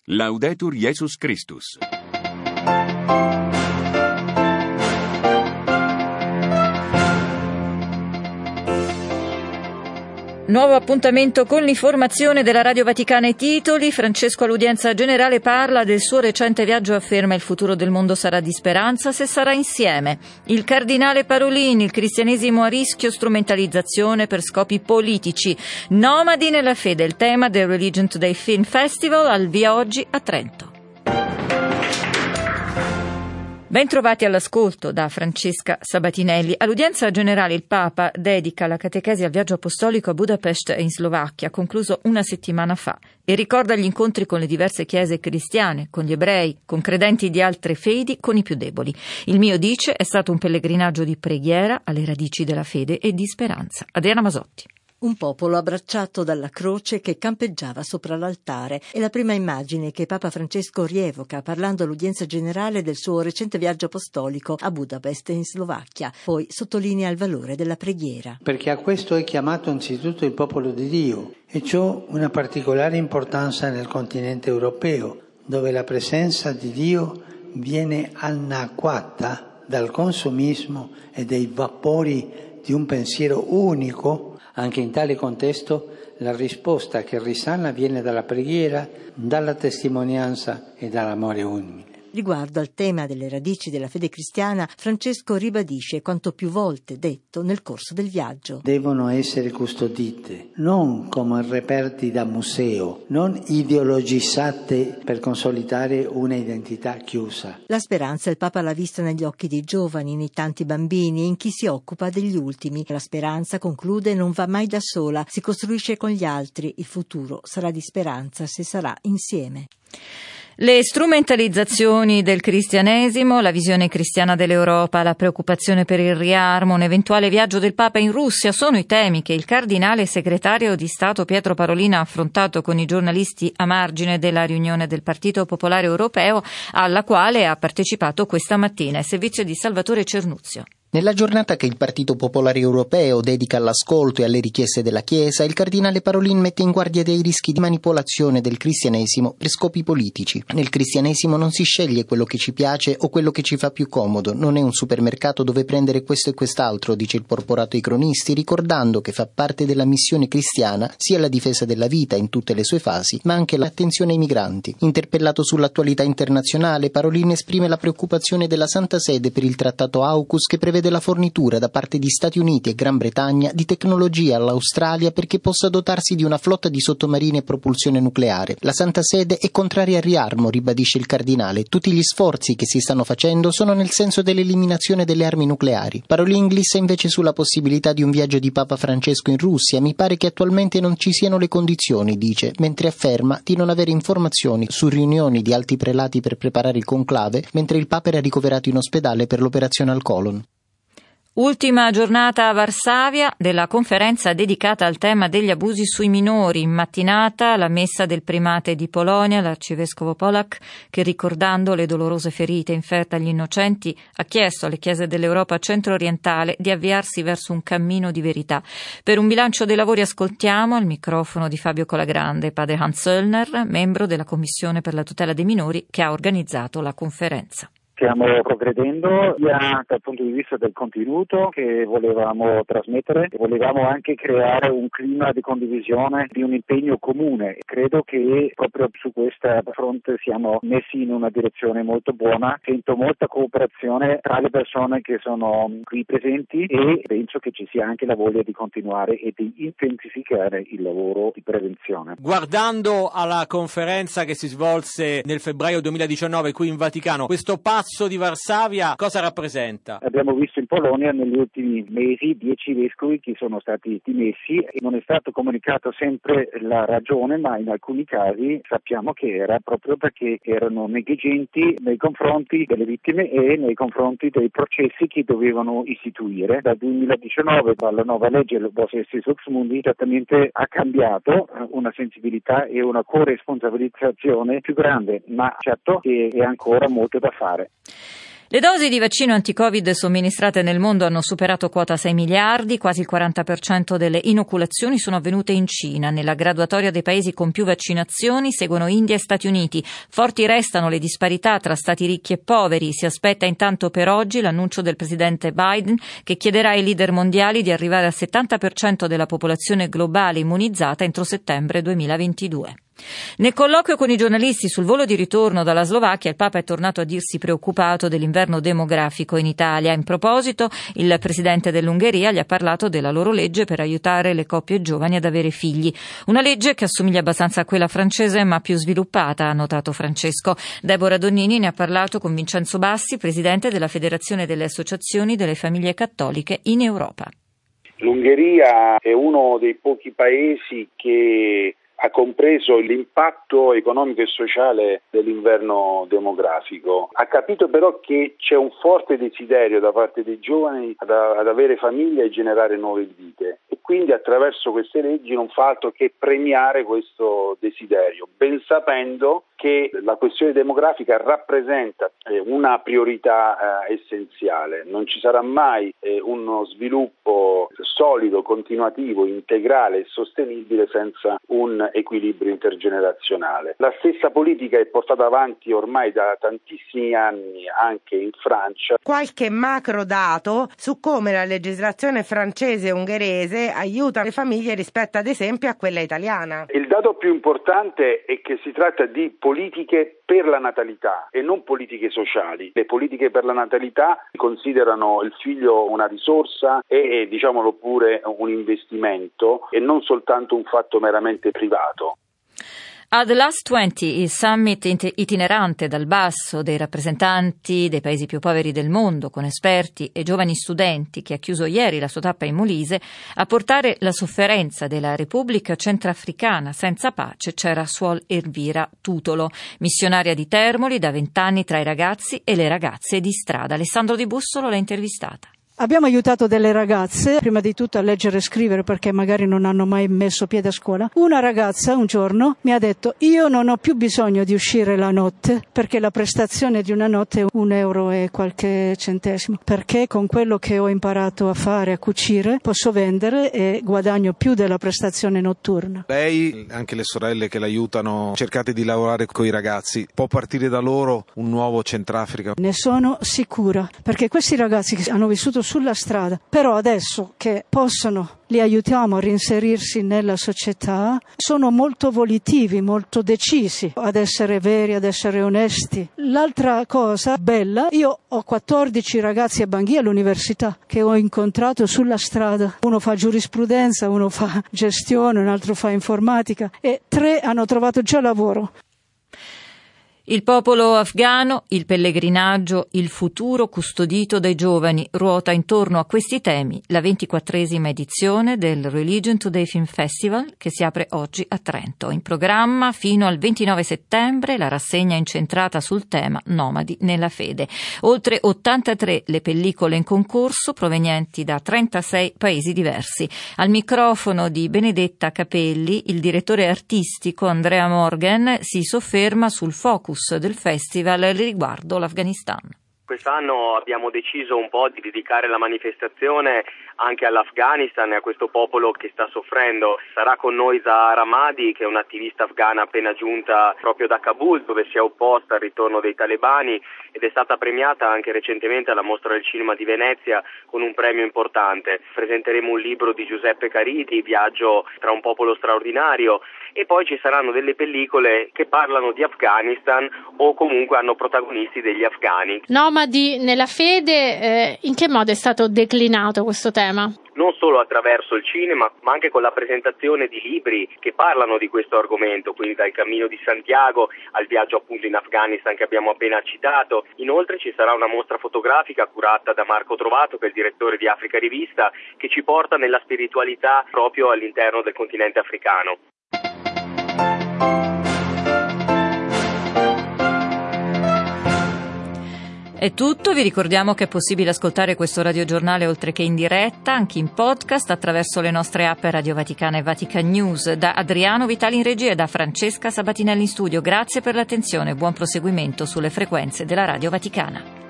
Laudetur Jesus Christus. Nuovo appuntamento con l'informazione della Radio Vaticana. I titoli. Francesco all'udienza generale parla del suo recente viaggio, afferma il futuro del mondo sarà di speranza se sarà insieme. Il cardinale Parolin, il cristianesimo a rischio strumentalizzazione per scopi politici. Nomadi nella fede, il tema del Religion Today Film Festival, al via oggi a Trento. Ben trovati all'ascolto da Francesca Sabatinelli. All'udienza generale il Papa dedica la catechesi al viaggio apostolico a Budapest e in Slovacchia, concluso una settimana fa, e ricorda gli incontri con le diverse chiese cristiane, con gli ebrei, con credenti di altre fedi, con i più deboli. Il mio, dice, è stato un pellegrinaggio di preghiera alle radici della fede e di speranza. Adriana Masotti. Un popolo abbracciato dalla croce che campeggiava sopra l'altare. È la prima immagine che Papa Francesco rievoca parlando all'udienza generale del suo recente viaggio apostolico a Budapest in Slovacchia. Poi sottolinea il valore della preghiera. Perché a questo è chiamato anzitutto il popolo di Dio, e ciò una particolare importanza nel continente europeo, dove la presenza di Dio viene annacquata dal consumismo e dai vapori di un pensiero unico. Anche in tale contesto la risposta che risana viene dalla preghiera, dalla testimonianza e dall'amore umile. Riguardo al tema delle radici della fede cristiana, Francesco ribadisce quanto più volte detto nel corso del viaggio. Devono essere custodite, non come reperti da museo, non ideologizzate per consolidare una identità chiusa. La speranza il Papa l'ha vista negli occhi dei giovani, nei tanti bambini e in chi si occupa degli ultimi. La speranza, conclude, non va mai da sola, si costruisce con gli altri. Il futuro sarà di speranza se sarà insieme. Le strumentalizzazioni del cristianesimo, la visione cristiana dell'Europa, la preoccupazione per il riarmo, un eventuale viaggio del Papa in Russia sono i temi che il cardinale segretario di Stato Pietro Parolin ha affrontato con i giornalisti a margine della riunione del Partito Popolare Europeo, alla quale ha partecipato questa mattina il servizio di Salvatore Cernuzio. Nella giornata che il Partito Popolare Europeo dedica all'ascolto e alle richieste della Chiesa, il cardinale Parolin mette in guardia dei rischi di manipolazione del cristianesimo per scopi politici. Nel cristianesimo non si sceglie quello che ci piace o quello che ci fa più comodo, non è un supermercato dove prendere questo e quest'altro, dice il porporato ai cronisti, ricordando che fa parte della missione cristiana sia la difesa della vita in tutte le sue fasi, ma anche l'attenzione ai migranti. Interpellato sull'attualità internazionale, Parolin esprime la preoccupazione della Santa Sede per il trattato AUKUS che prevede la fornitura da parte di Stati Uniti e Gran Bretagna di tecnologia all'Australia perché possa dotarsi di una flotta di sottomarini a propulsione nucleare. La Santa Sede è contraria al riarmo, ribadisce il cardinale. Tutti gli sforzi che si stanno facendo sono nel senso dell'eliminazione delle armi nucleari. Parolin glissa invece sulla possibilità di un viaggio di Papa Francesco in Russia. Mi pare che attualmente non ci siano le condizioni, dice, mentre afferma di non avere informazioni su riunioni di alti prelati per preparare il conclave, mentre il Papa era ricoverato in ospedale per l'operazione al colon. Ultima giornata a Varsavia della conferenza dedicata al tema degli abusi sui minori. In mattinata la messa del primate di Polonia, l'arcivescovo Polak, che ricordando le dolorose ferite inferte agli innocenti ha chiesto alle chiese dell'Europa centro-orientale di avviarsi verso un cammino di verità. Per un bilancio dei lavori ascoltiamo al microfono di Fabio Colagrande padre Hans Söllner, membro della Commissione per la tutela dei minori che ha organizzato la conferenza. Stiamo progredendo sia dal punto di vista del contenuto che volevamo trasmettere e volevamo anche creare un clima di condivisione, di un impegno comune. Credo che proprio su questa fronte siamo messi in una direzione molto buona. Sento molta cooperazione tra le persone che sono qui presenti e penso che ci sia anche la voglia di continuare e di intensificare il lavoro di prevenzione. Guardando alla conferenza che si svolse nel febbraio 2019 qui in Vaticano, questo passo di Varsavia cosa rappresenta? Abbiamo visto in Polonia negli ultimi mesi 10 vescovi che sono stati dimessi e non è stato comunicato sempre la ragione, ma in alcuni casi sappiamo che era proprio perché erano negligenti nei confronti delle vittime e nei confronti dei processi che dovevano istituire. Dal 2019 dalla nuova legge Vos Estis Lux Mundi certamente ha cambiato una sensibilità e una corresponsabilizzazione più grande, ma certo che è ancora molto da fare. Le dosi di vaccino anti-Covid somministrate nel mondo hanno superato quota 6 miliardi, quasi il 40% delle inoculazioni sono avvenute in Cina. Nella graduatoria dei paesi con più vaccinazioni seguono India e Stati Uniti. Forti restano le disparità tra stati ricchi e poveri. Si aspetta intanto per oggi l'annuncio del presidente Biden che chiederà ai leader mondiali di arrivare al 70% della popolazione globale immunizzata entro settembre 2022. Nel colloquio con i giornalisti sul volo di ritorno dalla Slovacchia, il Papa è tornato a dirsi preoccupato dell'inverno demografico in Italia. In proposito, il presidente dell'Ungheria gli ha parlato della loro legge per aiutare le coppie giovani ad avere figli. Una legge che assomiglia abbastanza a quella francese, ma più sviluppata, ha notato Francesco. Deborah Donnini ne ha parlato con Vincenzo Bassi, presidente della Federazione delle Associazioni delle Famiglie Cattoliche in Europa. L'Ungheria è uno dei pochi paesi che ha compreso l'impatto economico e sociale dell'inverno demografico. Ha capito però che c'è un forte desiderio da parte dei giovani ad avere famiglia e generare nuove vite, e quindi attraverso queste leggi non fa altro che premiare questo desiderio, ben sapendo che la questione demografica rappresenta una priorità essenziale. Non ci sarà mai uno sviluppo solido, continuativo, integrale e sostenibile senza un equilibrio intergenerazionale. La stessa politica è portata avanti ormai da tantissimi anni anche in Francia. Qualche macro dato su come la legislazione francese e ungherese aiuta le famiglie rispetto ad esempio a quella italiana. Il dato più importante è che si tratta di politiche per la natalità e non politiche sociali. Le politiche per la natalità considerano il figlio una risorsa e diciamolo pure un investimento e non soltanto un fatto meramente privato. Ad Last 20, il summit itinerante dal basso dei rappresentanti dei paesi più poveri del mondo, con esperti e giovani studenti, che ha chiuso ieri la sua tappa in Molise, a portare la sofferenza della Repubblica Centrafricana senza pace c'era Suor Elvira Tutolo, missionaria di Termoli da 20 anni tra i ragazzi e le ragazze di strada. Alessandro Di Bussolo l'ha intervistata. Abbiamo aiutato delle ragazze, prima di tutto a leggere e scrivere perché magari non hanno mai messo piede a scuola. Una ragazza un giorno mi ha detto: io non ho più bisogno di uscire la notte perché la prestazione di una notte è €1 e qualche centesimo, perché con quello che ho imparato a fare, a cucire, posso vendere e guadagno più della prestazione notturna. Lei, anche le sorelle che l'aiutano, cercate di lavorare con i ragazzi, può partire da loro un nuovo Centrafrica? Ne sono sicura, perché questi ragazzi che hanno vissuto sulla strada, però adesso che li aiutiamo a reinserirsi nella società, sono molto volitivi, molto decisi ad essere veri, ad essere onesti. L'altra cosa bella, io ho 14 ragazzi a Bangui all'università che ho incontrato sulla strada. Uno fa giurisprudenza, uno fa gestione, un altro fa informatica e 3 hanno trovato già lavoro. Il popolo afghano, il pellegrinaggio, il futuro custodito dai giovani ruota intorno a questi temi la 24esima edizione del Religion Today Film Festival che si apre oggi a Trento. In programma fino al 29 settembre la rassegna incentrata sul tema Nomadi nella fede. Oltre 83 le pellicole in concorso provenienti da 36 paesi diversi. Al microfono di Benedetta Capelli, il direttore artistico Andrea Morgan si sofferma sul focus del festival riguardo l'Afghanistan. Quest'anno abbiamo deciso un po' di dedicare la manifestazione anche all'Afghanistan e a questo popolo che sta soffrendo. Sarà con noi Zahra Mahdi, che è un'attivista afghana appena giunta proprio da Kabul, dove si è opposta al ritorno dei talebani ed è stata premiata anche recentemente alla Mostra del Cinema di Venezia con un premio importante. Presenteremo un libro di Giuseppe Caridi, Viaggio tra un popolo straordinario, e poi ci saranno delle pellicole che parlano di Afghanistan o comunque hanno protagonisti degli afghani. Nomadi nella fede, in che modo è stato declinato questo tema? Non solo attraverso il cinema, ma anche con la presentazione di libri che parlano di questo argomento, quindi dal Cammino di Santiago al viaggio appunto in Afghanistan che abbiamo appena citato. Inoltre ci sarà una mostra fotografica curata da Marco Trovato, che è il direttore di Africa Rivista, che ci porta nella spiritualità proprio all'interno del continente africano. È tutto, vi ricordiamo che è possibile ascoltare questo radiogiornale oltre che in diretta, anche in podcast attraverso le nostre app Radio Vaticana e Vatican News. Da Adriano Vitali in regia e da Francesca Sabatinelli in studio, grazie per l'attenzione e buon proseguimento sulle frequenze della Radio Vaticana.